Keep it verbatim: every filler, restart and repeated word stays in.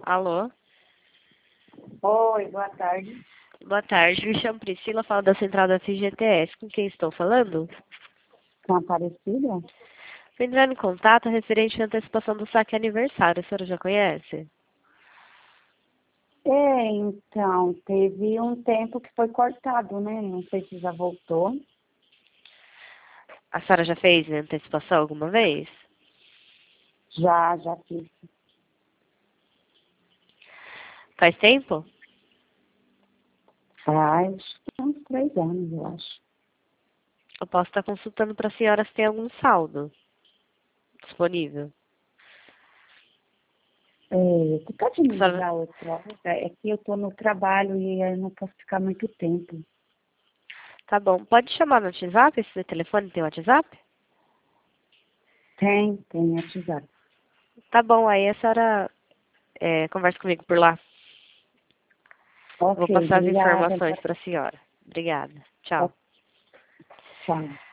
Alô? Oi, boa tarde. Boa tarde, me chamo Priscila, falo da central da F G T S. Com quem estou falando? Com a Aparecida? Estou entrando em contato referente à antecipação do saque aniversário. A senhora já conhece? É, então, teve um tempo que foi cortado, né? Não sei se já voltou. A senhora já fez antecipação alguma vez? Já, já fiz. Faz tempo? Faz uns três anos, eu acho. Eu posso estar consultando para a senhora se tem algum saldo disponível. É, você pode A me senhora... ligar outra hora? É que eu tô no trabalho e eu não posso ficar muito tempo. Tá bom. Pode chamar no WhatsApp? Esse telefone tem WhatsApp? Tem, tem WhatsApp. Tá bom, aí a senhora é, conversa comigo por lá. Ok, Vou passar as obrigada. informações para a senhora. Obrigada. Tchau. Tchau.